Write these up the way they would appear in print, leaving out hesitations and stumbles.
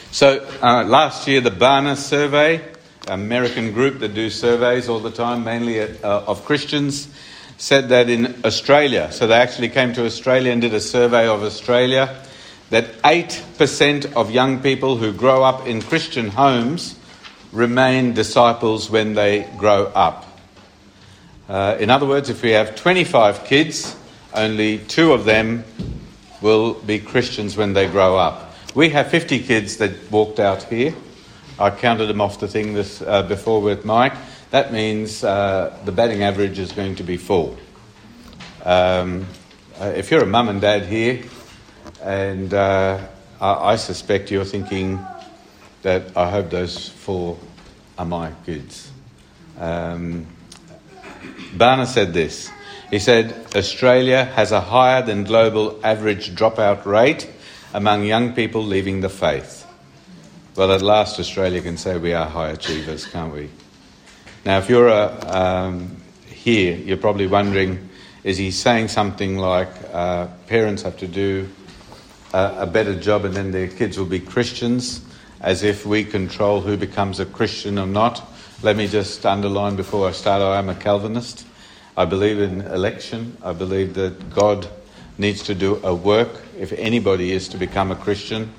So last year, the Barna Survey, American group that do surveys all the time, mainly of Christians, said that in Australia, so they actually came to Australia and did a survey of Australia, that 8% of young people who grow up in Christian homes remain disciples when they grow up. In other words, if we have 25 kids, only 2 of them will be Christians when they grow up. We have 50 kids that walked out here. I counted them off the thing before with Mike. That means the batting average is going to be full. If you're a mum and dad here, and I suspect you're thinking that I hope those 4 are my kids. Barna said this. He said, Australia has a higher than global average dropout rate among young people leaving the faith. Well, at last Australia can say we are high achievers, can't we? Now, if you're here, you're probably wondering, is he saying something like parents have to do a better job and then their kids will be Christians, as if we control who becomes a Christian or not? Let me just underline before I start, I am a Calvinist. I believe in election. I believe that God needs to do a work if anybody is to become a Christian.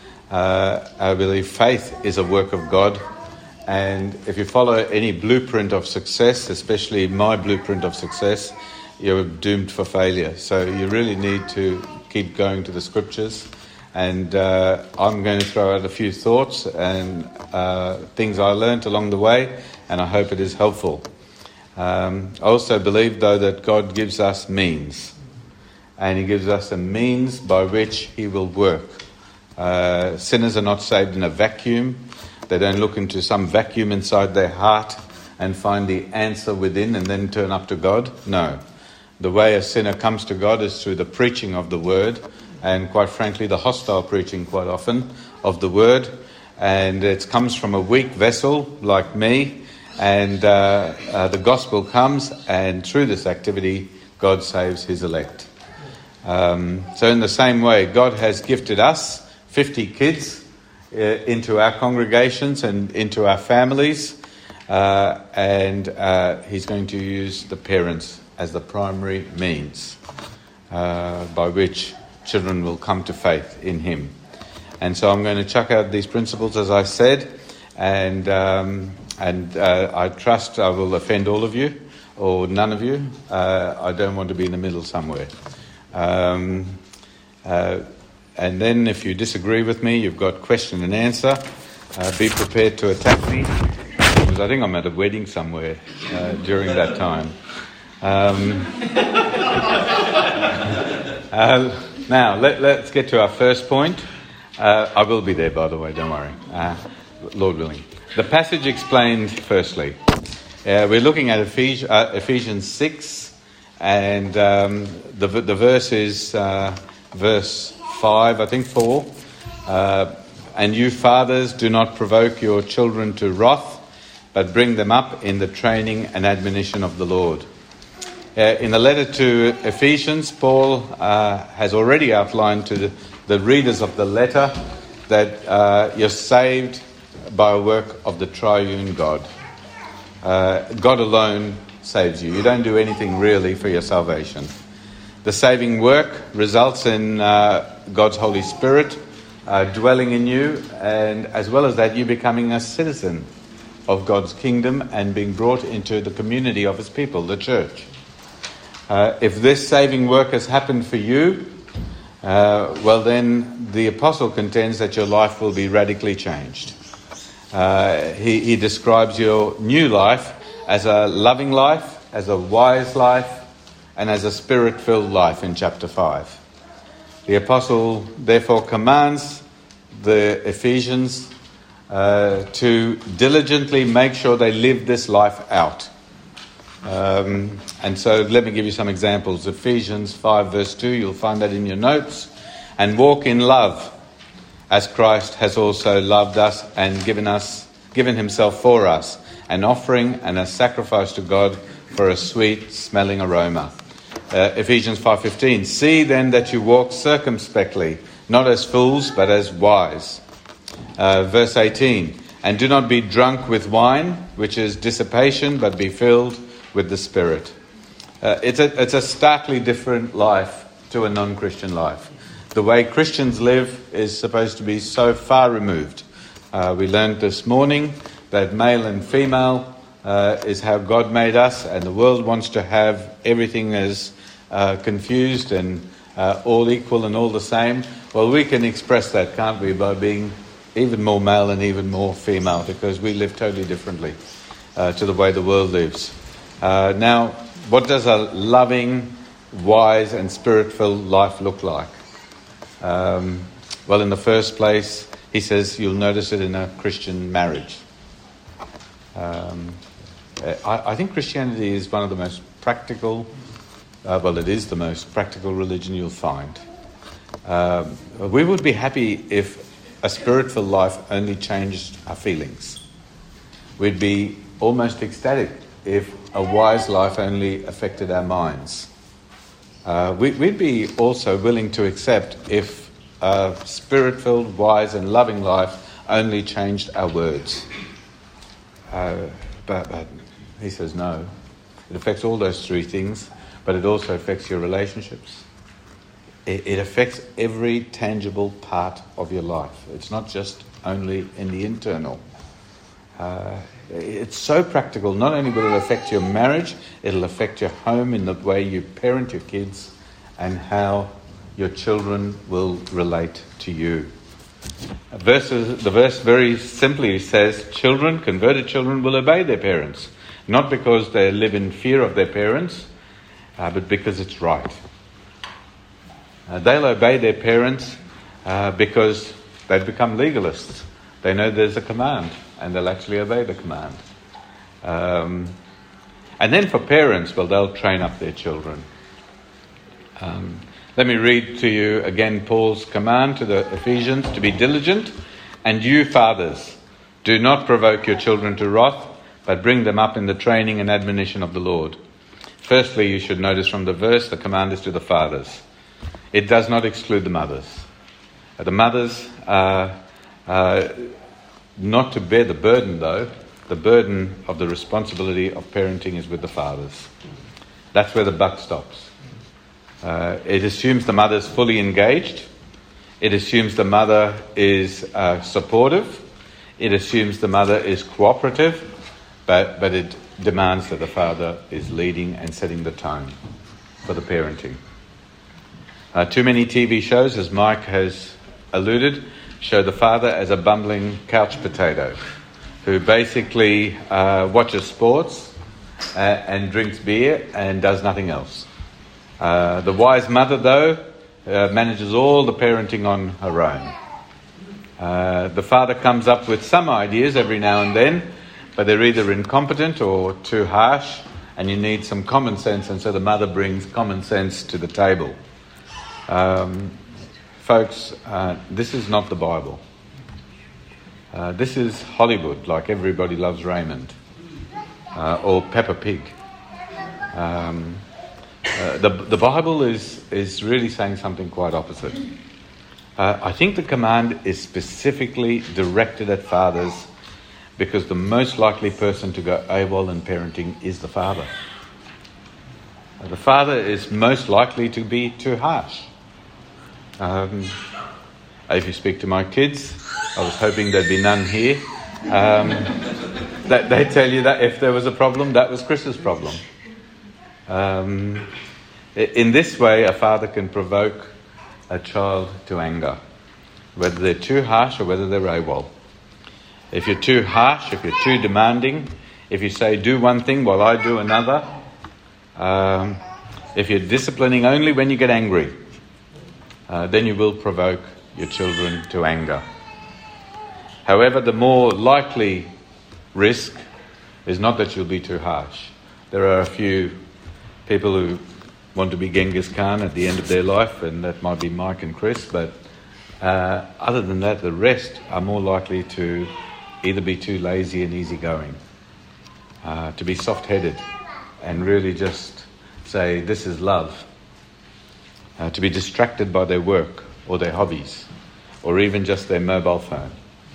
I believe faith is a work of God. And if you follow any blueprint of success, especially my blueprint of success, you're doomed for failure. So you really need to keep going to the scriptures. And I'm going to throw out a few thoughts and things I learnt along the way, and I hope it is helpful. I also believe, though, that God gives us means. And he gives us a means by which he will work. Sinners are not saved in a vacuum. They don't look into some vacuum inside their heart and find the answer within and then turn up to God. No. The way a sinner comes to God is through the preaching of the word, and quite frankly, the hostile preaching quite often of the word. And it comes from a weak vessel like me, and the gospel comes, and through this activity, God saves his elect. So in the same way, God has gifted us 50 kids into our congregations and into our families, and he's going to use the parents as the primary means by which children will come to faith in him. And so I'm going to chuck out these principles, as I said, and I trust I will offend all of you or none of you. I don't want to be in the middle somewhere. And then if you disagree with me, you've got question and answer. Be prepared to attack me, because I think I'm at a wedding somewhere during that time. Now, let's get to our first point. I will be there, by the way, don't worry. Lord willing. The passage explained, firstly. We're looking at Ephesians 6, and the verse is verse 5, I think 4. And you fathers, do not provoke your children to wrath, but bring them up in the training and admonition of the Lord. In the letter to Ephesians, Paul has already outlined to the readers of the letter that you're saved by a work of the triune God. God alone saves you. You don't do anything really for your salvation. The saving work results in God's Holy Spirit dwelling in you, and as well as that, you becoming a citizen of God's kingdom and being brought into the community of his people, the church. If this saving work has happened for you, well then the apostle contends that your life will be radically changed. He describes your new life as a loving life, as a wise life, and as a spirit-filled life in chapter 5. The apostle therefore commands the Ephesians to diligently make sure they live this life out. And so let me give you some examples. Ephesians 5 verse 2, you'll find that in your notes. And walk in love, as Christ has also loved us and given himself for us, an offering and a sacrifice to God for a sweet smelling aroma. Ephesians 5:15, see then that you walk circumspectly, not as fools but as wise. Verse 18, and do not be drunk with wine, which is dissipation, but be filled with the Spirit. It's a starkly different life to a non-Christian life. The way Christians live is supposed to be so far removed. We learned this morning that male and female is how God made us, and the world wants to have everything as confused and all equal and all the same. Well, we can express that, can't we, by being even more male and even more female, because we live totally differently to the way the world lives. Now, what does a loving, wise and spirit-filled life look like? Well, in the first place, he says you'll notice it in a Christian marriage. I think Christianity is one of the most practical, it is the most practical religion you'll find. We would be happy if a spirit-filled life only changed our feelings. We'd be almost ecstatic if a wise life only affected our minds. We'd be also willing to accept if a spirit-filled, wise and loving life only changed our words. But he says no. It affects all those three things, but it also affects your relationships. It affects every tangible part of your life. It's not just only in the internal. It's so practical. Not only will it affect your marriage, it'll affect your home in the way you parent your kids and how your children will relate to you. The verse very simply says, converted children will obey their parents, not because they live in fear of their parents, but because it's right. They'll obey their parents because they've become legalists. They know there's a command, and they'll actually obey the command. And then for parents, well, they'll train up their children. Let me read to you again Paul's command to the Ephesians to be diligent. And you, fathers, do not provoke your children to wrath, but bring them up in the training and admonition of the Lord. Firstly, you should notice from the verse, the command is to the fathers. It does not exclude the mothers. The mothers are not to bear the burden, though. The burden of the responsibility of parenting is with the fathers. That's where the buck stops. It assumes the mother's fully engaged. It assumes the mother is supportive. It assumes the mother is cooperative, but it demands that the father is leading and setting the tone for the parenting. Too many TV shows, as Mike has alluded, show the father as a bumbling couch potato who basically watches sports and drinks beer and does nothing else. The wise mother, though, manages all the parenting on her own. The father comes up with some ideas every now and then, but they're either incompetent or too harsh, and you need some common sense, and so the mother brings common sense to the table. Folks, this is not the Bible. This is Hollywood, like Everybody Loves Raymond, or Peppa Pig. The Bible is really saying something quite opposite. I think the command is specifically directed at fathers because the most likely person to go AWOL in parenting is the father. The father is most likely to be too harsh. If you speak to my kids, I was hoping there'd be none here, they tell you that if there was a problem, that was Chris's problem. In this way, a father can provoke a child to anger, whether they're too harsh or whether they're AWOL. If you're too harsh, if you're too demanding, if you say do one thing while I do another, if you're disciplining only when you get angry, then you will provoke your children to anger. However, the more likely risk is not that you'll be too harsh. There are a few people who want to be Genghis Khan at the end of their life, and that might be Mike and Chris, but other than that, the rest are more likely to either be too lazy and easygoing, to be soft-headed and really just say, this is love, to be distracted by their work or their hobbies or even just their mobile phone.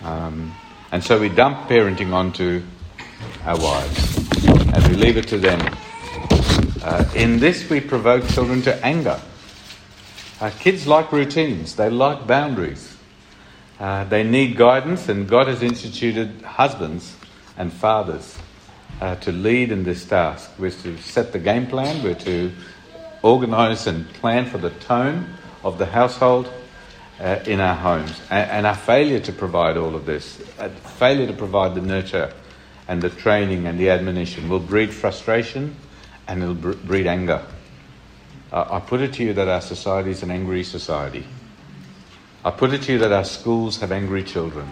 And so we dump parenting onto our wives and we leave it to them. In this we provoke children to anger. Kids like routines, they like boundaries. They need guidance, and God has instituted husbands and fathers to lead in this task. We're to set the game plan, we're to organise and plan for the tone of the household in our homes. And our failure to provide all of this, failure to provide the nurture and the training and the admonition will breed frustration and it'll breed anger. I put it to you that our society is an angry society. I put it to you that our schools have angry children.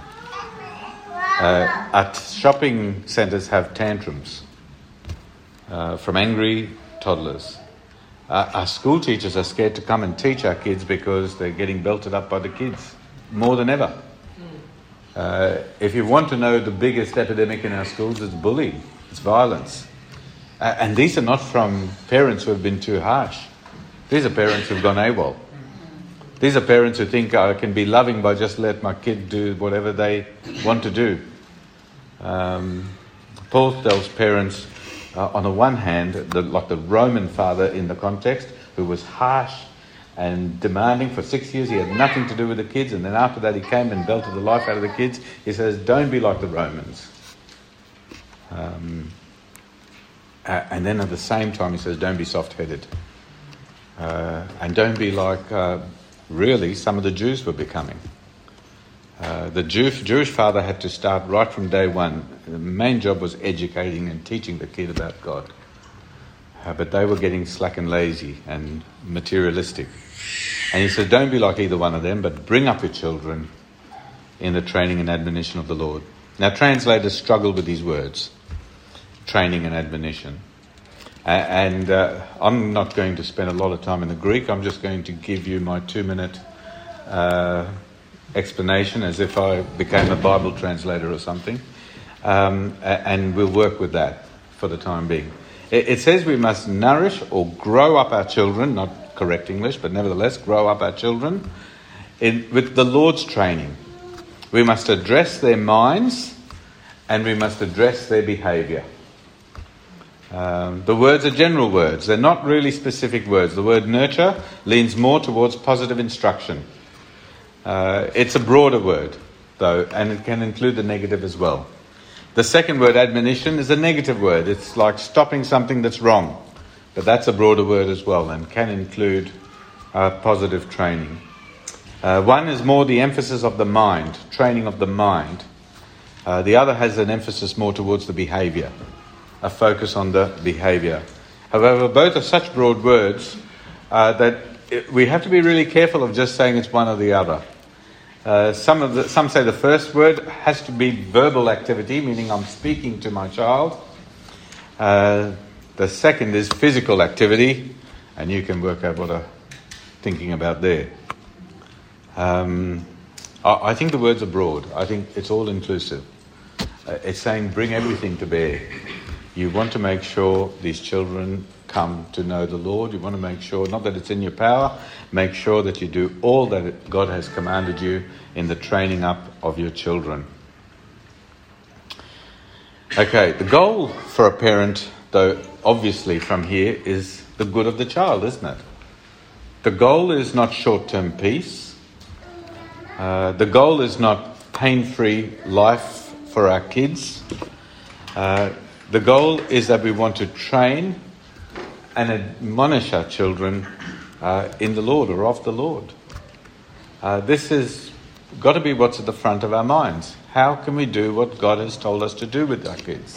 Our shopping centres have tantrums from angry toddlers. Our school teachers are scared to come and teach our kids because they're getting belted up by the kids more than ever. If you want to know the biggest epidemic in our schools, it's bullying, it's violence. And these are not from parents who have been too harsh. These are parents who've gone AWOL. These are parents who think I can be loving by just let my kid do whatever they want to do. Paul tells parents, on the one hand, like the Roman father in the context, who was harsh and demanding for 6 years. He had nothing to do with the kids, and then after that he came and belted the life out of the kids. He says, don't be like the Romans. And then at the same time he says, don't be soft-headed. And don't be like, really, some of the Jews were becoming. The Jewish father had to start right from day one. The main job was educating and teaching the kid about God. But they were getting slack and lazy and materialistic. And he said, don't be like either one of them, but bring up your children in the training and admonition of the Lord. Now, translators struggle with these words, training and admonition. And I'm not going to spend a lot of time in the Greek. I'm just going to give you my 2-minute explanation as if I became a Bible translator or something. And we'll work with that for the time being. It says we must nourish or grow up our children, not correct English, but nevertheless grow up our children with the Lord's training. We must address their minds and we must address their behaviour. The words are general words. They're not really specific words. The word nurture leans more towards positive instruction. It's a broader word, though, and it can include the negative as well. The second word, admonition, is a negative word. It's like stopping something that's wrong. But that's a broader word as well and can include positive training. One is more the emphasis of the mind, training of the mind. The other has an emphasis more towards the behaviour, a focus on the behaviour. However, both are such broad words that we have to be really careful of just saying it's one or the other. Some say the first word has to be verbal activity, meaning I'm speaking to my child. The second is physical activity, and you can work out what I'm thinking about there. I think the words are broad. I think it's all inclusive. It's saying bring everything to bear. You want to make sure these children come to know the Lord. You want to make sure, not that it's in your power, make sure that you do all that God has commanded you in the training up of your children. Okay, the goal for a parent, though, obviously from here, is the good of the child, isn't it? The goal is not short-term peace. The goal is not pain-free life for our kids. The goal is that we want to train and admonish our children in the Lord or of the Lord. This has got to be what's at the front of our minds. How can we do what God has told us to do with our kids?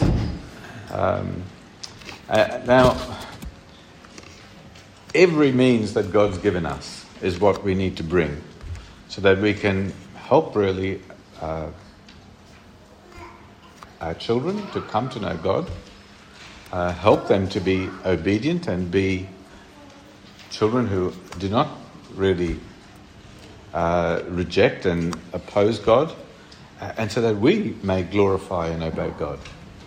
Now, every means that God's given us is what we need to bring so that we can help really our children to come to know God, help them to be obedient and be children who do not really reject and oppose God, and so that we may glorify and obey God.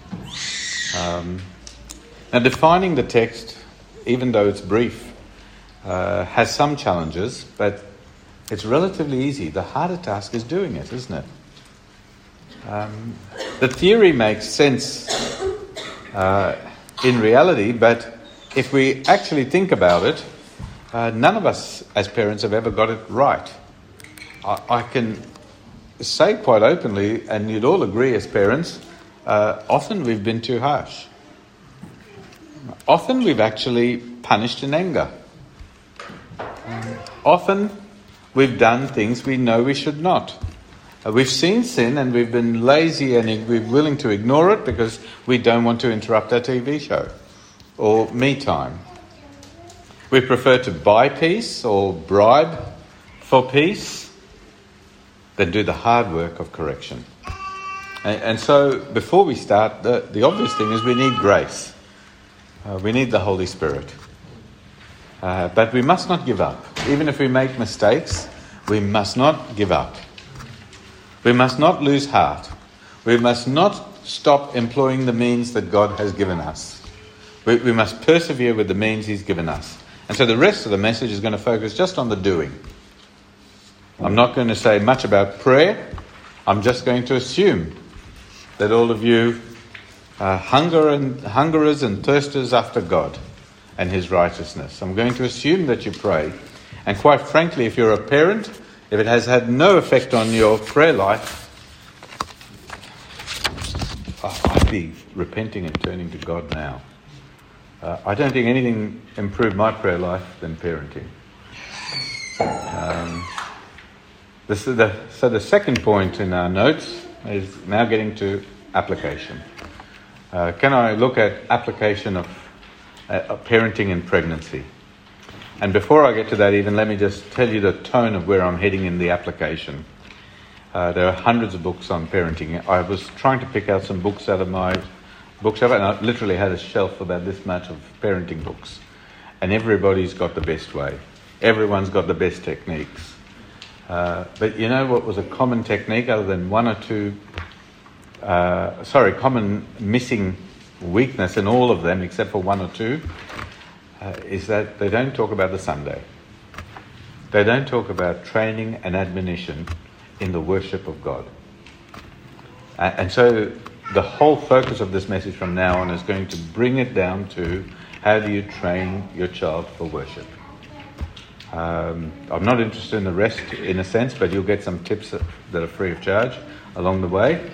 Now, defining the text, even though it's brief, has some challenges, but it's relatively easy. The harder task is doing it, isn't it? The theory makes sense in reality, but if we actually think about it, none of us as parents have ever got it right. I can say quite openly, and you'd all agree as parents, often we've been too harsh. Often we've actually punished in anger. Often we've done things we know we should not. We've seen sin and we've been lazy and we're willing to ignore it because we don't want to interrupt our TV show or me time. We prefer to buy peace or bribe for peace than do the hard work of correction. And so before we start, the obvious thing is we need grace. We need the Holy Spirit. But we must not give up. Even if we make mistakes, we must not give up. We must not lose heart. We must not stop employing the means that God has given us. We must persevere with the means He's given us. And so the rest of the message is going to focus just on the doing. I'm not going to say much about prayer. I'm just going to assume that all of you are hungerers and thirsters after God and His righteousness. I'm going to assume that you pray. And quite frankly, if you're a parent, if it has had no effect on your prayer life, I'd be repenting and turning to God now. I don't think anything improved my prayer life than parenting. So the second point in our notes is now getting to application. Can I look at application of parenting in pregnancy? And before I get to that even, let me just tell you the tone of where I'm heading in the application. There are hundreds of books on parenting. I was trying to pick out some books out of my bookshelf, and I literally had a shelf about this much of parenting books. And everybody's got the best way. Everyone's got the best techniques. But you know what was a common technique other than one or two, common missing weakness in all of them except for one or two, is that they don't talk about the Sunday. They don't talk about training and admonition in the worship of God. And so the whole focus of this message from now on is going to bring it down to how do you train your child for worship. I'm not interested in the rest in a sense, but you'll get some tips that are free of charge along the way.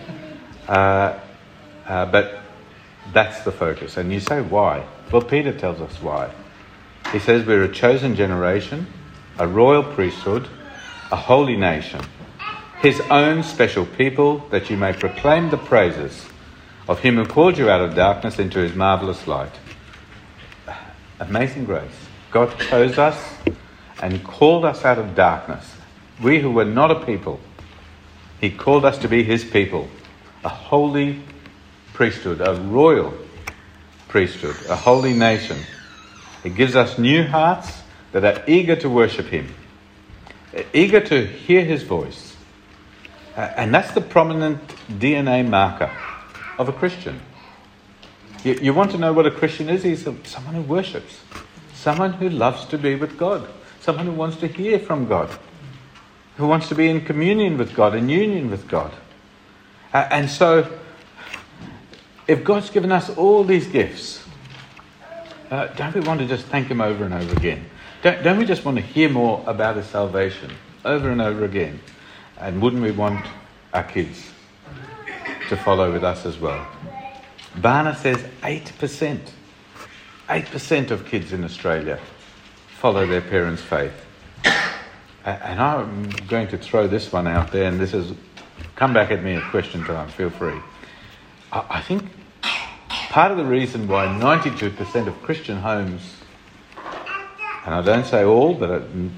But that's the focus. And you say, why? Well, Peter tells us why. He says we're a chosen generation, a royal priesthood, a holy nation, His own special people, that you may proclaim the praises of Him who called you out of darkness into His marvellous light. Amazing grace. God chose us and called us out of darkness. We who were not a people, He called us to be His people, a holy priesthood, a royal priesthood, a holy nation. He gives us new hearts that are eager to worship Him, eager to hear His voice. And that's the prominent DNA marker of a Christian. You want to know what a Christian is? He's someone who worships, someone who loves to be with God, someone who wants to hear from God, who wants to be in communion with God, in union with God. And so, if God's given us all these gifts, don't we want to just thank Him over and over again? Don't we just want to hear more about His salvation over and over again? And wouldn't we want our kids to follow with us as well? Barna says 8%. 8% of kids in Australia follow their parents' faith. And I'm going to throw this one out there, and this is, come back at me at question time, feel free. I think part of the reason why 92% of Christian homes, and I don't say all, but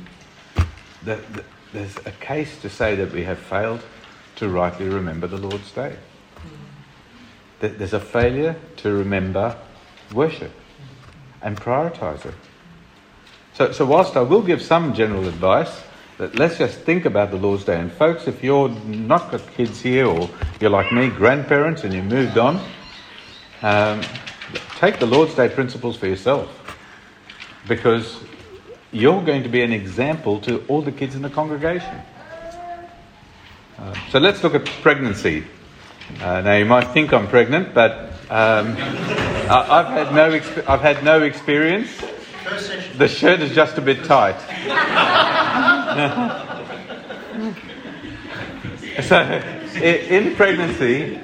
there's a case to say that we have failed to rightly remember the Lord's Day. There's a failure to remember worship and prioritise it. So whilst I will give some general advice, that let's just think about the Lord's Day. And folks, if you're not got kids here, or you're like me, grandparents, and you moved on, take the Lord's Day principles for yourself, because you're going to be an example to all the kids in the congregation. So let's look at pregnancy. Now you might think I'm pregnant, but I've had no experience. The shirt is just a bit tight. So, in pregnancy,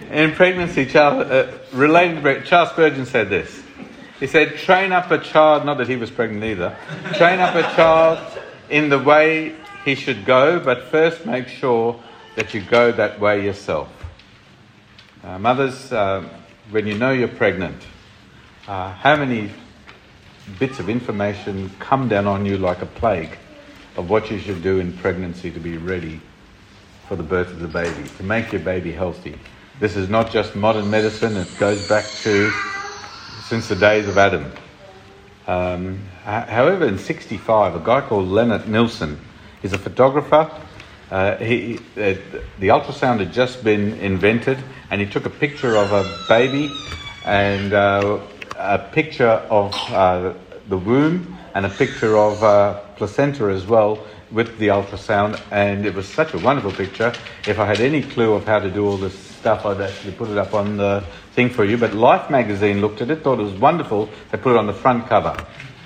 Charles Spurgeon said this. He said, "Train up a child," not that he was pregnant either. "Train up a child in the way he should go, but first make sure that you go that way yourself." Mothers, when you know you're pregnant, how many bits of information come down on you like a plague of what you should do in pregnancy to be ready for the birth of the baby, to make your baby healthy. This is not just modern medicine, it goes back to since the days of Adam. However, in 1965, a guy called Leonard Nilsson, he's a photographer. The ultrasound had just been invented, and he took a picture of a baby and a picture of the womb and a picture of placenta as well with the ultrasound, and it was such a wonderful picture. If I had any clue of how to do all this stuff, I'd actually put it up on the thing for you. But Life magazine looked at it, thought it was wonderful. They put it on the front cover.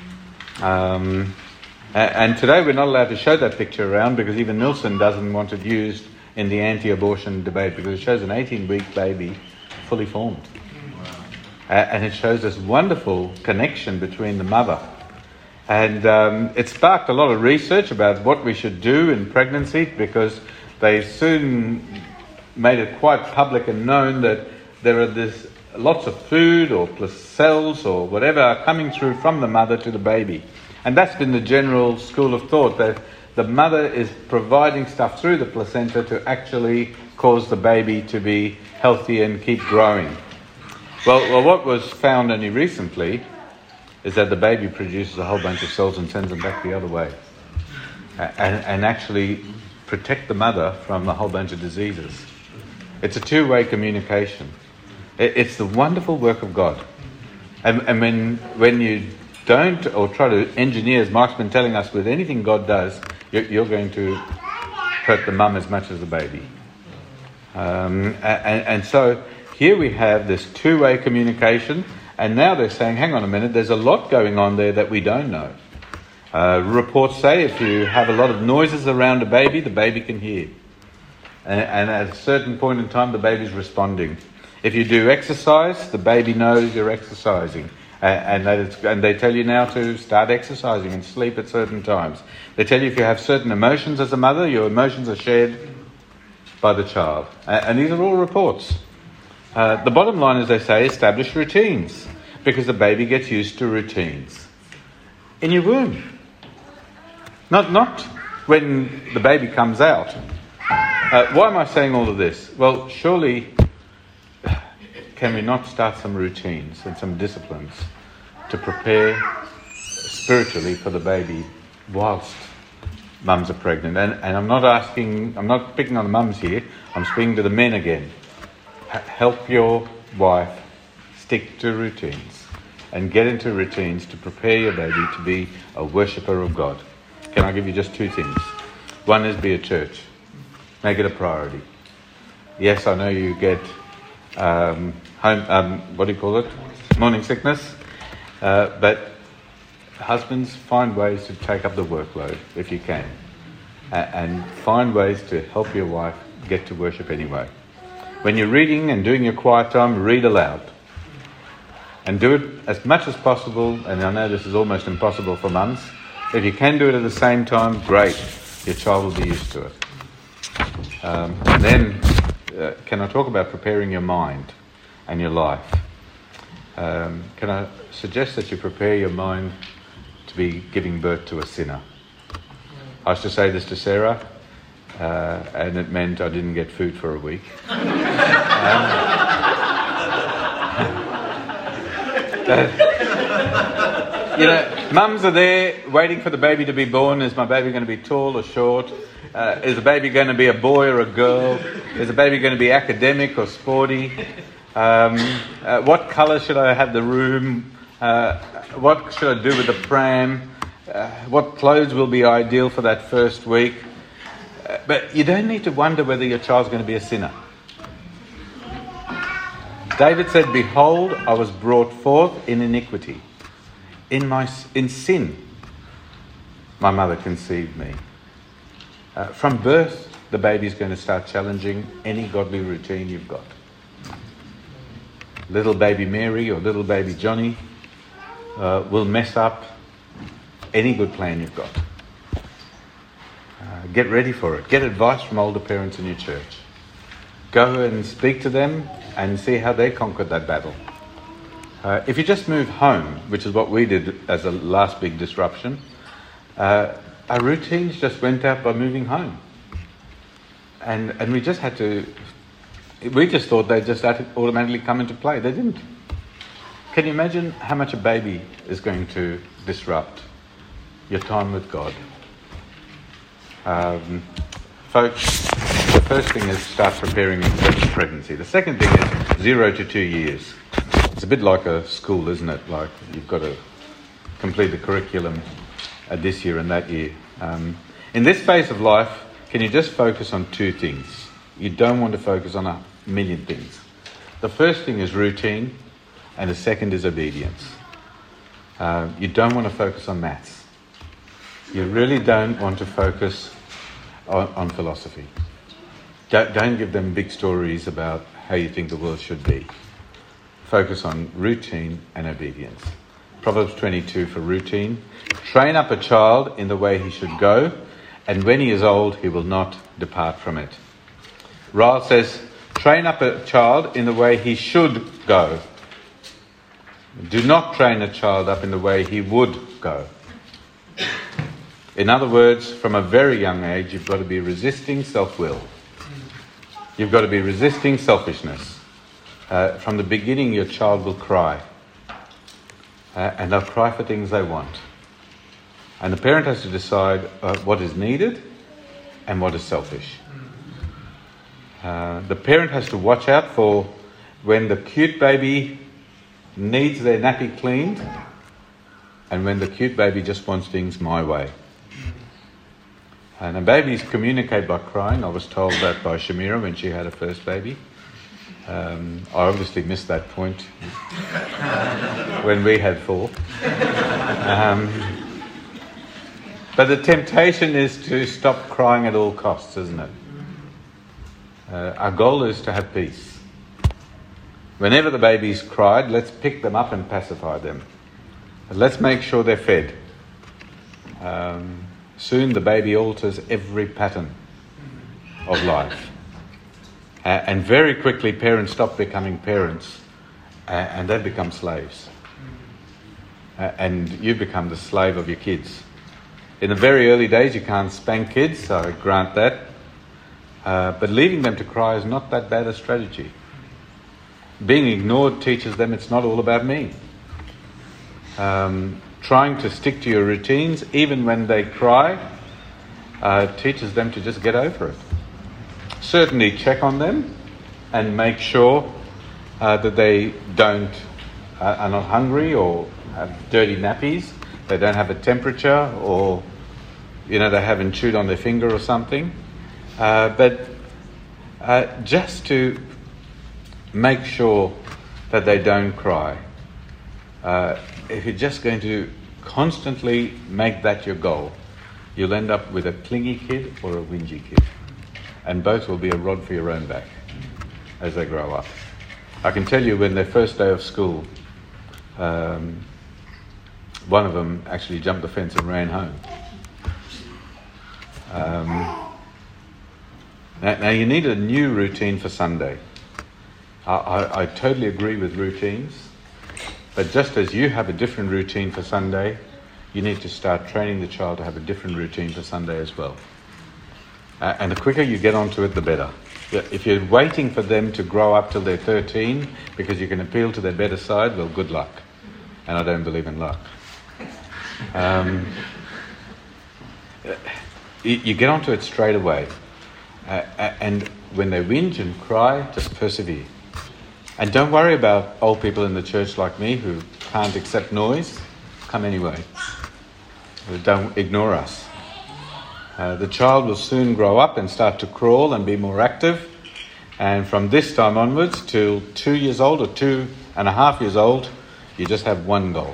And today we're not allowed to show that picture around because even Nilsson doesn't want it used in the anti-abortion debate because it shows an 18-week baby fully formed. And it shows this wonderful connection between the mother. And it sparked a lot of research about what we should do in pregnancy because they soon made it quite public and known that there are lots of food or cells or whatever are coming through from the mother to the baby. And that's been the general school of thought, that the mother is providing stuff through the placenta to actually cause the baby to be healthy and keep growing. Well, what was found only recently is that the baby produces a whole bunch of cells and sends them back the other way. And actually protect the mother from a whole bunch of diseases. It's a two-way communication. It's the wonderful work of God. And when you don't, or try to engineer, as Mark's been telling us, with anything God does, you're going to hurt the mum as much as the baby. And so here we have this two-way communication, and now they're saying, hang on a minute, there's a lot going on there that we don't know. Reports say if you have a lot of noises around a baby, the baby can hear. And at a certain point in time, the baby's responding. If you do exercise, the baby knows you're exercising. And they tell you now to start exercising and sleep at certain times. They tell you if you have certain emotions as a mother, your emotions are shared by the child. And these are all reports. The bottom line is, they say, establish routines, because the baby gets used to routines in your womb. Not when the baby comes out. Why am I saying all of this? Well, surely can we not start some routines and some disciplines to prepare spiritually for the baby whilst mums are pregnant? And I'm not picking on the mums here, I'm speaking to the men again. Help your wife stick to routines and get into routines to prepare your baby to be a worshipper of God. Can I give you just two things? One is be a church. Make it a priority. Yes, I know you get morning sickness. But husbands, find ways to take up the workload if you can. And find ways to help your wife get to worship anyway. When you're reading and doing your quiet time, read aloud. And do it as much as possible, and I know this is almost impossible for mums. If you can do it at the same time, great. Your child will be used to it. And then, can I talk about preparing your mind and your life? Can I suggest that you prepare your mind to be giving birth to a sinner? I used to say this to Sarah, and it meant I didn't get food for a week. Mums are there waiting for the baby to be born. Is my baby going to be tall or short? Is the baby going to be a boy or a girl? Is the baby going to be academic or sporty? What colour should I have the room? What should I do with the pram? What clothes will be ideal for that first week? But you don't need to wonder whether your child's going to be a sinner. David said, "Behold, I was brought forth in iniquity. In sin, my mother conceived me." From birth, the baby's going to start challenging any godly routine you've got. Little baby Mary or little baby Johnny will mess up any good plan you've got. Get ready for it. Get advice from older parents in your church. Go and speak to them and see how they conquered that battle. If you just move home, which is what we did as a last big disruption, our routines just went out by moving home. And we just had to... We just thought they'd just automatically come into play. They didn't. Can you imagine how much a baby is going to disrupt your time with God? Folks, the first thing is start preparing for pregnancy. The second thing is 0 to 2 years. It's a bit like a school, isn't it? Like you've got to complete the curriculum this year and that year. In this phase of life, can you just focus on 2 things? You don't want to focus on a million things. The first thing is routine, and the second is obedience. You don't want to focus on maths. You really don't want to focus on philosophy. Don't give them big stories about how you think the world should be. Focus on routine and obedience. Proverbs 22 for routine. Train up a child in the way he should go, and when he is old, he will not depart from it. Ryle says, train up a child in the way he should go. Do not train a child up in the way he would go. In other words, from a very young age, you've got to be resisting self-will. You've got to be resisting selfishness. From the beginning, your child will cry. And they'll cry for things they want. And the parent has to decide what is needed and what is selfish. The parent has to watch out for when the cute baby needs their nappy cleaned and when the cute baby just wants things my way. And babies communicate by crying. I was told that by Shamira when she had her first baby. I obviously missed that point when we had 4. But the temptation is to stop crying at all costs, isn't it? Our goal is to have peace. Whenever the baby's cried, let's pick them up and pacify them. Let's make sure they're fed. Soon the baby alters every pattern of life. And very quickly parents stop becoming parents and they become slaves. And you become the slave of your kids. In the very early days you can't spank kids, so I grant that. But leaving them to cry is not that bad a strategy. Being ignored teaches them it's not all about me. Trying to stick to your routines, even when they cry, teaches them to just get over it. Certainly check on them and make sure that they are not hungry or have dirty nappies, they don't have a temperature or they haven't chewed on their finger or something. But just to make sure that they don't cry. If you're just going to constantly make that your goal, you'll end up with a clingy kid or a whingy kid. And both will be a rod for your own back as they grow up. I can tell you when their first day of school, one of them actually jumped the fence and ran home. Now you need a new routine for Sunday. I totally agree with routines, but just as you have a different routine for Sunday, you need to start training the child to have a different routine for Sunday as well. And the quicker you get onto it, the better. If you're waiting for them to grow up till they're 13 because you can appeal to their better side, well, good luck. And I don't believe in luck. You get onto it straight away. And when they whinge and cry, just persevere. And don't worry about old people in the church like me who can't accept noise. Come anyway. Don't ignore us. The child will soon grow up and start to crawl and be more active. And from this time onwards till 2 years old or 2.5 years old, you just have one goal.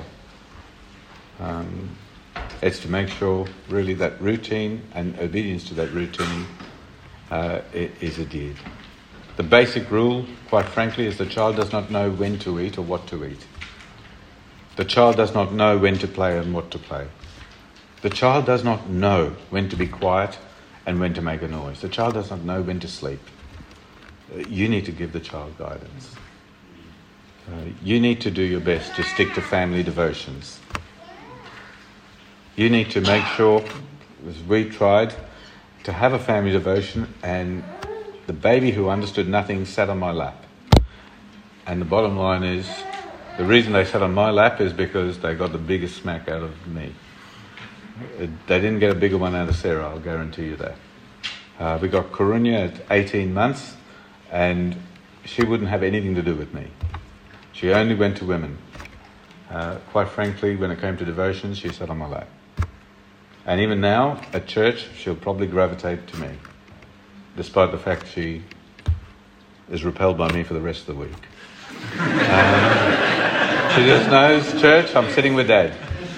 It's to make sure really that routine and obedience to that routine is adhered. The basic rule, quite frankly, is the child does not know when to eat or what to eat. The child does not know when to play and what to play. The child does not know when to be quiet and when to make a noise. The child does not know when to sleep. You need to give the child guidance. You need to do your best to stick to family devotions. You need to make sure, as we tried, to have a family devotion, and the baby who understood nothing sat on my lap. And the bottom line is, the reason they sat on my lap is because they got the biggest smack out of me. They didn't get a bigger one out of Sarah, I'll guarantee you that. We got Karunya at 18 months, and she wouldn't have anything to do with me. She only went to women. Quite frankly, when it came to devotions, she sat on my lap. And even now, at church, she'll probably gravitate to me, despite the fact she is repelled by me for the rest of the week. She just knows, church, I'm sitting with Dad.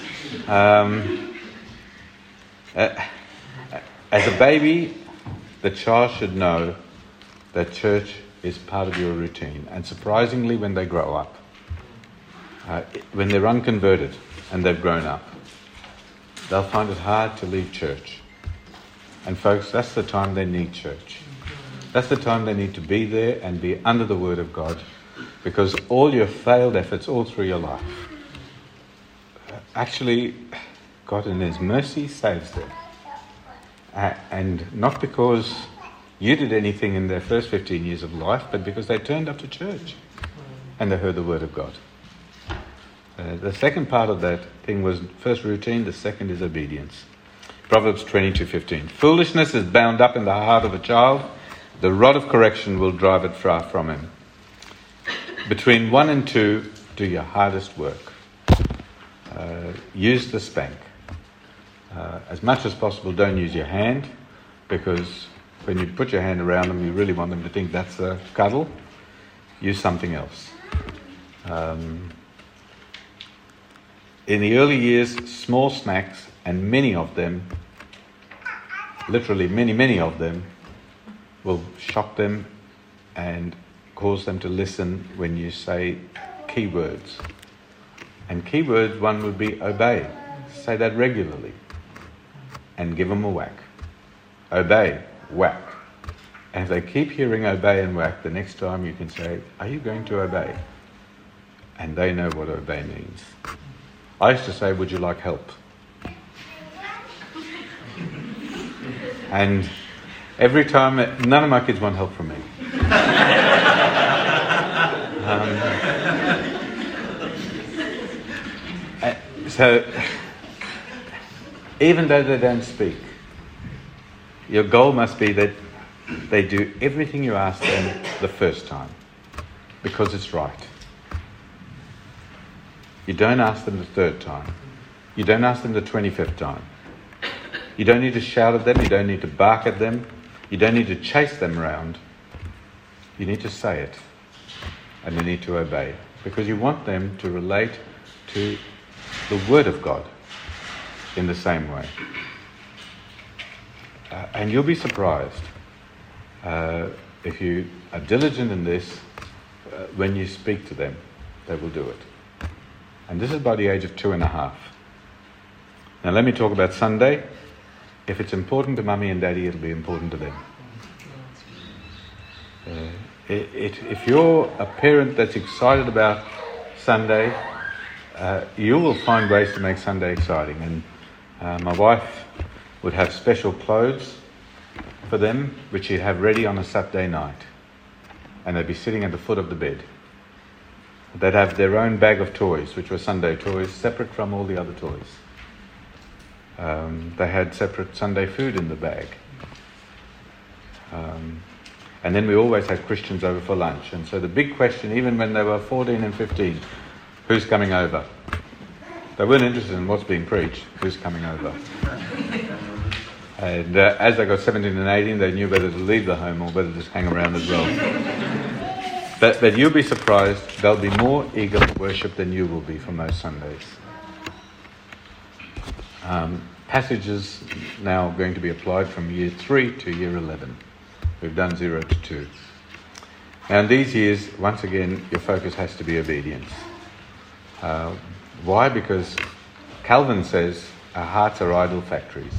As a baby, the child should know that church is part of your routine. And surprisingly, when they grow up, when they're unconverted and they've grown up, they'll find it hard to leave church. And folks, that's the time they need church. That's the time they need to be there and be under the Word of God, because all your failed efforts all through your life, actually, God in His mercy saves them. And not because you did anything in their first 15 years of life, but because they turned up to church and they heard the Word of God. The second part of that thing was first routine, the second is obedience. Proverbs 22:15. Foolishness is bound up in the heart of a child. The rod of correction will drive it far from him. Between 1 and 2, do your hardest work. Use the spank. As much as possible, don't use your hand, because when you put your hand around them, you really want them to think that's a cuddle. Use something else. In the early years, small smacks, and many of them, literally many of them, will shock them and cause them to listen when you say key words. And key words, one would be obey. Say that regularly. And give them a whack. Obey, whack. And if they keep hearing obey and whack, the next time you can say, are you going to obey? And they know what obey means. I used to say, would you like help? And every time, none of my kids want help from me. So, even though they don't speak, your goal must be that they do everything you ask them the first time, because it's right. You don't ask them the third time. You don't ask them the 25th time. You don't need to shout at them. You don't need to bark at them. You don't need to chase them around. You need to say it. And you need to obey. Because you want them to relate to the Word of God in the same way. And you'll be surprised if you are diligent in this, when you speak to them, they will do it. And this is by the age of 2.5. Now let me talk about Sunday. If it's important to Mummy and Daddy, it'll be important to them. If you're a parent that's excited about Sunday, you will find ways to make Sunday exciting. And my wife would have special clothes for them, which she'd have ready on a Saturday night. And they'd be sitting at the foot of the bed. They'd have their own bag of toys, which were Sunday toys, separate from all the other toys. They had separate Sunday food in the bag. And then we always had Christians over for lunch. And so the big question, even when they were 14 and 15, who's coming over? They weren't interested in what's being preached, who's coming over? And as they got 17 and 18, they knew whether to leave the home or whether to just hang around as well. But you'll be surprised, they'll be more eager for worship than you will be for most Sundays. Passages now going to be applied from year 3 to year 11. We've done 0 to 2. Now in these years, once again, your focus has to be obedience. Why? Because Calvin says our hearts are idol factories.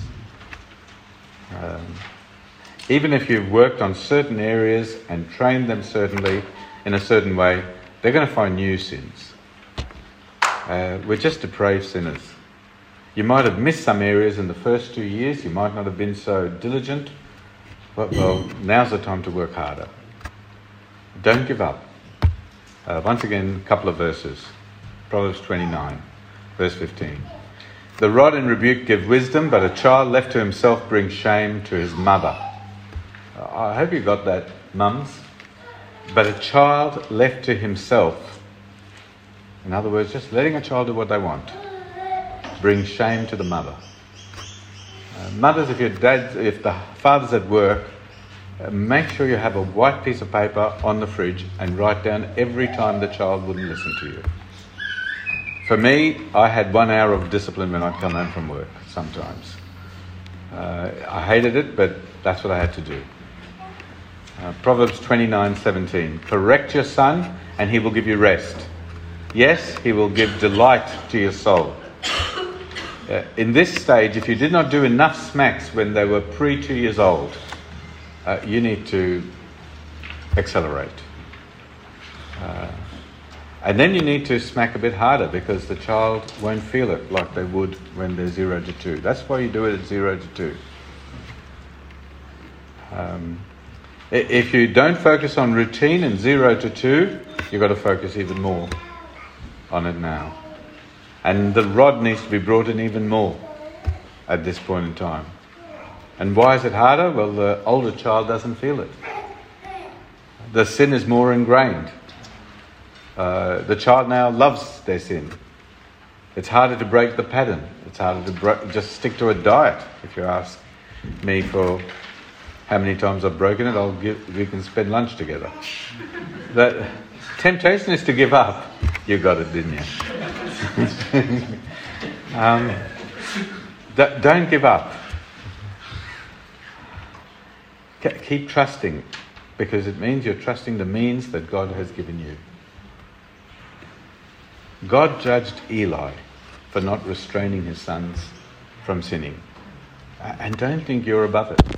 Even if you've worked on certain areas and trained them certainly in a certain way, they're going to find new sins. We're just depraved sinners. You might have missed some areas in the first 2 years. You might not have been so diligent. But, well, now's the time to work harder. Don't give up. Once again, a couple of verses. Proverbs 29, verse 15. The rod and rebuke give wisdom, but a child left to himself brings shame to his mother. I hope you got that, mums. But a child left to himself, in other words, just letting a child do what they want, brings shame to the mother. Mothers, if the father's at work, make sure you have a white piece of paper on the fridge and write down every time the child wouldn't listen to you. For me, I had 1 hour of discipline when I'd come home from work, sometimes. I hated it, but that's what I had to do. Proverbs 29:17. Correct your son, and he will give you rest. Yes, he will give delight to your soul. In this stage, if you did not do enough smacks when they were pre-2 years old, you need to accelerate. And then you need to smack a bit harder because the child won't feel it like they would when they're 0 to 2. That's why you do it at 0 to 2. If you don't focus on routine in 0 to 2, you've got to focus even more on it now. And the rod needs to be brought in even more at this point in time. And why is it harder? Well, the older child doesn't feel it. The sin is more ingrained. The child now loves their sin. It's harder to break the pattern. It's harder to just stick to a diet. If you ask me for how many times I've broken it, we can spend lunch together. The temptation is to give up. You got it, didn't you? Don't give up. Keep trusting, because it means you're trusting the means that God has given you. God judged Eli for not restraining his sons from sinning. And don't think you're above it.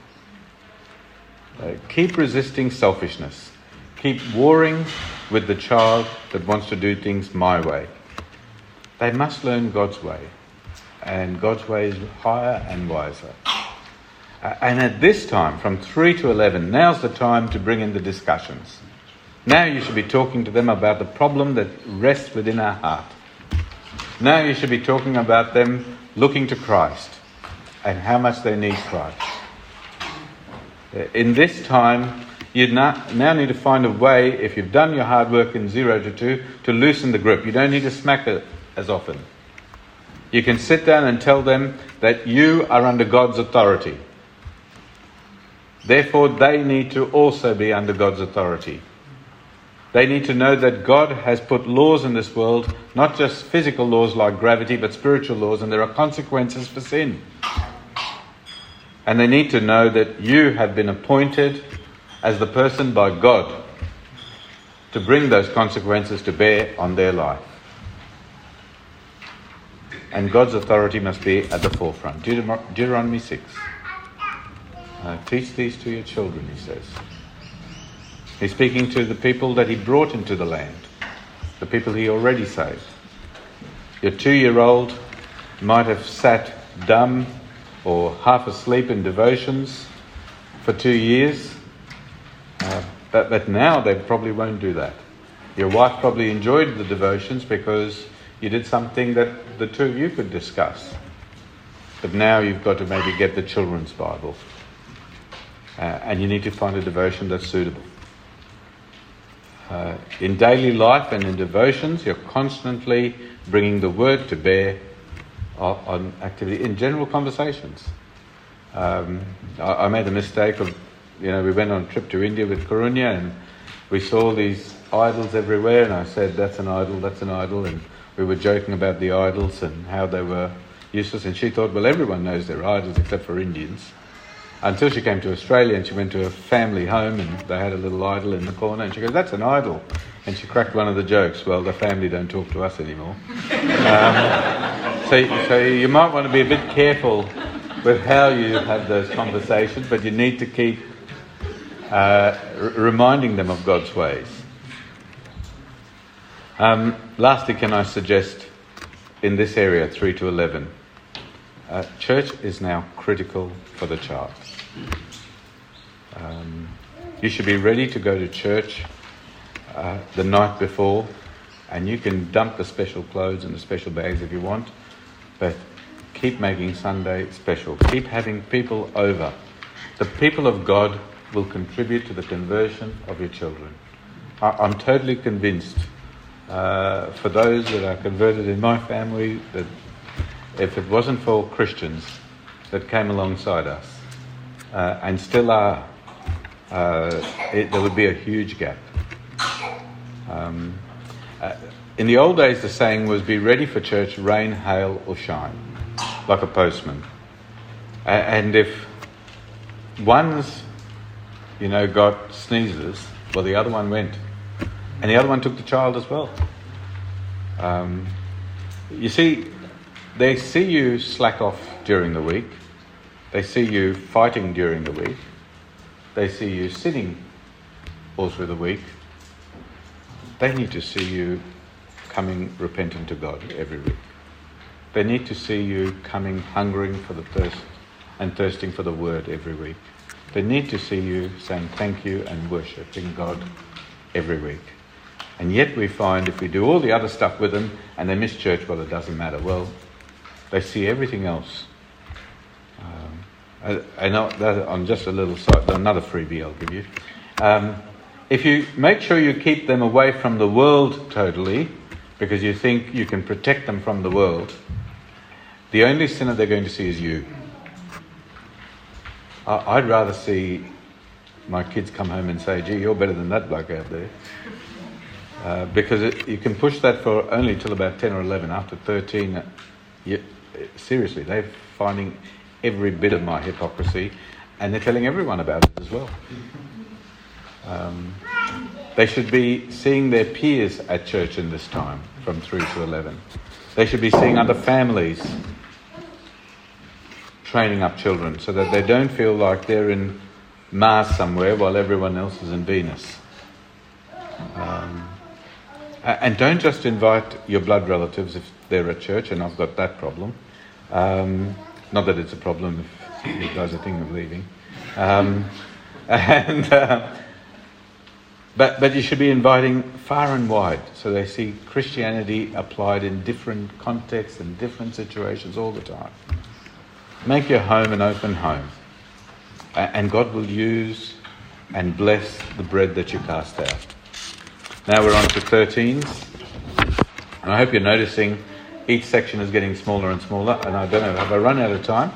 Keep resisting selfishness. Keep warring with the child that wants to do things my way. They must learn God's way. And God's way is higher and wiser. And at this time, from 3 to 11, now's the time to bring in the discussions. Now you should be talking to them about the problem that rests within our heart. Now you should be talking about them looking to Christ and how much they need Christ. In this time, you now need to find a way, if you've done your hard work in 0 to 2, to loosen the grip. You don't need to smack it as often. You can sit down and tell them that you are under God's authority. Therefore, they need to also be under God's authority. They need to know that God has put laws in this world, not just physical laws like gravity, but spiritual laws, and there are consequences for sin. And they need to know that you have been appointed as the person by God to bring those consequences to bear on their life. And God's authority must be at the forefront. Deuteronomy 6. Teach these to your children, he says. He's speaking to the people that he brought into the land, the people he already saved. Your 2-year-old might have sat dumb or half asleep in devotions for 2 years, but now they probably won't do that. Your wife probably enjoyed the devotions because you did something that the two of you could discuss. But now you've got to maybe get the children's Bible. And you need to find a devotion that's suitable. In daily life and in devotions, you're constantly bringing the word to bear on activity, in general conversations. I made the mistake of, we went on a trip to India with Karunya and we saw these idols everywhere, and I said, that's an idol, and we were joking about the idols and how they were useless, and she thought, well, everyone knows they're idols except for Indians. Until she came to Australia and she went to a family home and they had a little idol in the corner, and she goes, that's an idol. And she cracked one of the jokes, well, the family don't talk to us anymore. So you might want to be a bit careful with how you have those conversations, but you need to keep reminding them of God's ways. Lastly, can I suggest in this area, 3 to 11, church is now critical for the child. You should be ready to go to church the night before, and you can dump the special clothes and the special bags if you want, but keep making Sunday special. Keep having people over. The people of God will contribute to the conversion of your children. I'm totally convinced, for those that are converted in my family, that if it wasn't for Christians that came alongside us, and still are, there would be a huge gap. In the old days, the saying was, be ready for church, rain, hail or shine, like a postman. And if one's, got sneezes, well, the other one went. And the other one took the child as well. You see, they see you slack off during the week. They see you fighting during the week. They see you sinning all through the week. They need to see you coming repentant to God every week. They need to see you coming hungering for the thirst and thirsting for the word every week. They need to see you saying thank you and worshipping God every week. And yet we find if we do all the other stuff with them and they miss church, well, it doesn't matter. Well, they see everything else. I know that on just a little side, another freebie I'll give you. If you make sure you keep them away from the world totally, because you think you can protect them from the world, the only sinner they're going to see is you. I'd rather see my kids come home and say, gee, you're better than that bloke out there. Because you can push that for only till about 10 or 11. After 13, seriously, they're finding every bit of my hypocrisy, and they're telling everyone about it as well. They should be seeing their peers at church in this time, from 3 to 11. They should be seeing other families training up children so that they don't feel like they're in Mars somewhere while everyone else is in Venus. And don't just invite your blood relatives if they're at church, and I've got that problem. Not that it's a problem if you guys are thinking of leaving. But you should be inviting far and wide so they see Christianity applied in different contexts and different situations all the time. Make your home an open home. And God will use and bless the bread that you cast out. Now we're on to 13s. And I hope you're noticing each section is getting smaller and smaller. And I don't know, have I run out of time?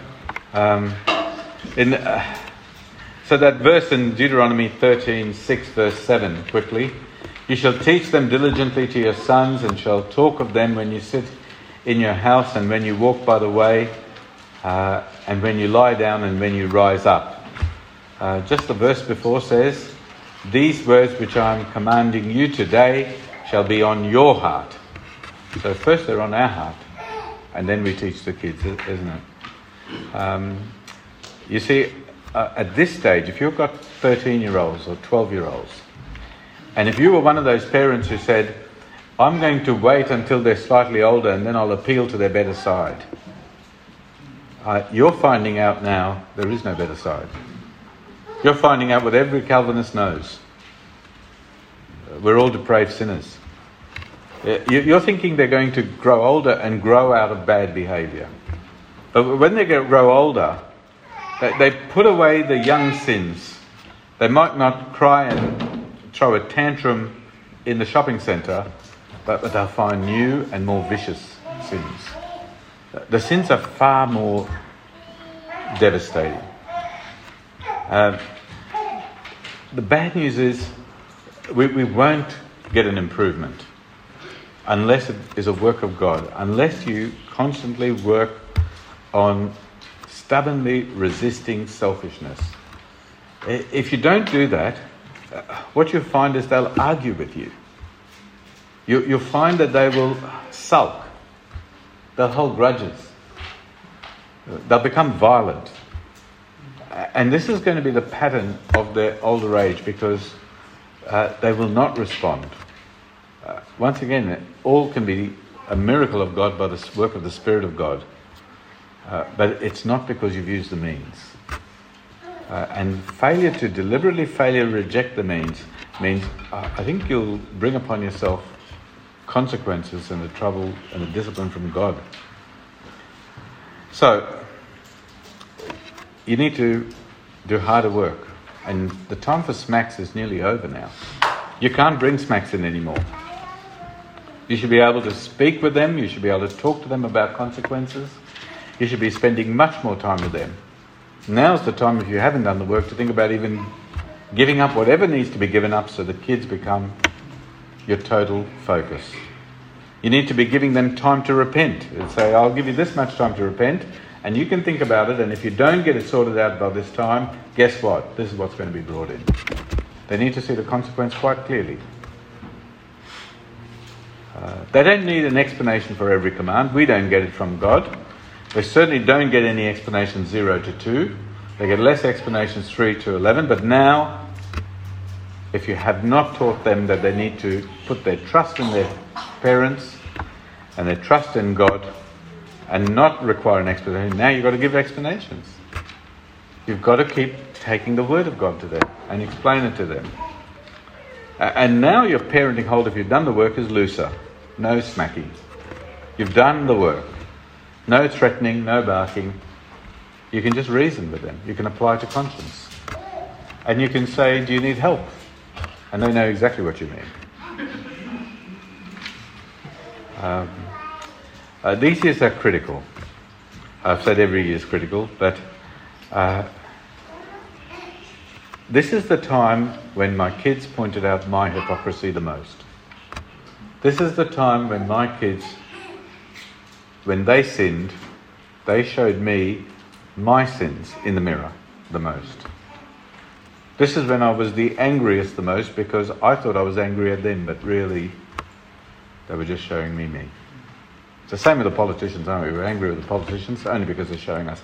So that verse in Deuteronomy 13:6, verse 7, quickly. You shall teach them diligently to your sons, and shall talk of them when you sit in your house, and when you walk by the way, and when you lie down, and when you rise up. Just the verse before says, these words which I am commanding you today shall be on your heart. So first they're on our heart, and then we teach the kids, isn't it? You see, at this stage, if you've got 13-year-olds or 12-year-olds, and if you were one of those parents who said, I'm going to wait until they're slightly older and then I'll appeal to their better side, you're finding out now there is no better side. You're finding out what every Calvinist knows. We're all depraved sinners. You're thinking they're going to grow older and grow out of bad behaviour. But when they grow older, they put away the young sins. They might not cry and throw a tantrum in the shopping centre, but they'll find new and more vicious sins. The sins are far more devastating. The bad news is we won't get an improvement unless it is a work of God, unless you constantly work on stubbornly resisting selfishness. If you don't do that, what you'll find is they'll argue with you. You'll find that they will sulk. They'll hold grudges. They'll become violent. And this is going to be the pattern of their older age, because they will not respond. Once again, all can be a miracle of God by the work of the Spirit of God. But it's not because you've used the means. And failure to deliberately reject the means means I think you'll bring upon yourself consequences and the trouble and the discipline from God. So, you need to do harder work. And the time for smacks is nearly over now. You can't bring smacks in anymore. You should be able to speak with them. You should be able to talk to them about consequences. You should be spending much more time with them. Now's the time, if you haven't done the work, to think about even giving up whatever needs to be given up so the kids become your total focus. You need to be giving them time to repent. And say, I'll give you this much time to repent, and you can think about it, and if you don't get it sorted out by this time, guess what? This is what's going to be brought in. They need to see the consequence quite clearly. They don't need an explanation for every command. We don't get it from God. They certainly don't get any explanations 0 to 2. They get less explanations 3 to 11. But now, if you have not taught them that they need to put their trust in their parents and their trust in God and not require an explanation, now you've got to give explanations. You've got to keep taking the word of God to them and explain it to them. And now your parenting hold, if you've done the work, is looser. No smacking. You've done the work. No threatening, no barking. You can just reason with them. You can apply to conscience. And you can say, do you need help? And they know exactly what you mean. These years are critical. I've said every year is critical, but this is the time when my kids pointed out my hypocrisy the most. This is the time when my kids, when they sinned, they showed me my sins in the mirror the most. This is when I was the angriest the most, because I thought I was angry at them, but really they were just showing me. It's the same with the politicians, aren't we? We're angry with the politicians only because they're showing us.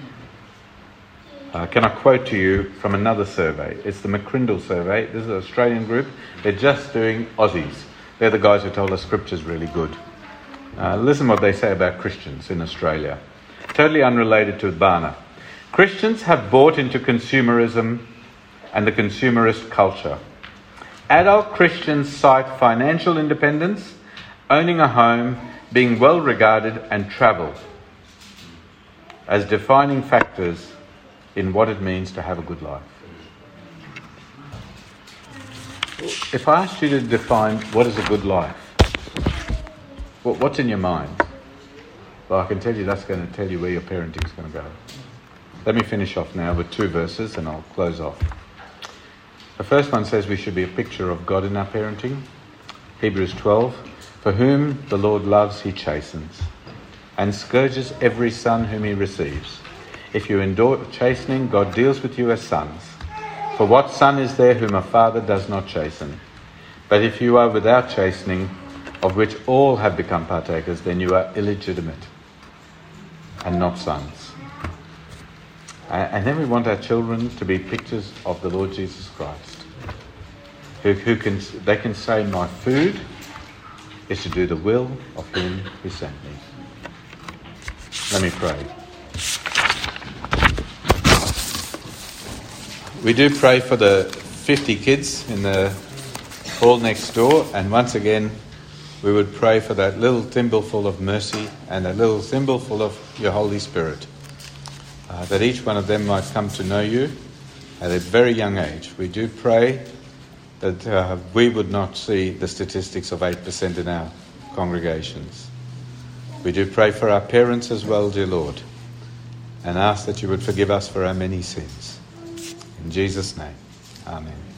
Can I quote to you from another survey? It's the McCrindle survey. This is an Australian group. They're just doing Aussies. They're the guys who told us Scripture's really good. Listen what they say about Christians in Australia. Totally unrelated to Barna. Christians have bought into consumerism and the consumerist culture. Adult Christians cite financial independence, owning a home, being well regarded, and travel as defining factors in what it means to have a good life. If I asked you to define what is a good life, what's in your mind? Well, I can tell you that's going to tell you where your parenting is going to go. Let me finish off now with 2 verses and I'll close off. The first one says we should be a picture of God in our parenting. Hebrews 12, for whom the Lord loves, he chastens, and scourges every son whom he receives. If you endure chastening, God deals with you as sons. For what son is there whom a father does not chasten? But if you are without chastening, of which all have become partakers, then you are illegitimate and not sons. And then we want our children to be pictures of the Lord Jesus Christ. They can say, my food is to do the will of him who sent me. Let me pray. We do pray for the 50 kids in the hall next door, and once again we would pray for that little thimbleful of mercy and that little thimbleful of your Holy Spirit, that each one of them might come to know you at a very young age. We do pray that we would not see the statistics of 8% in our congregations. We do pray for our parents as well, dear Lord, and ask that you would forgive us for our many sins. In Jesus' name, amen.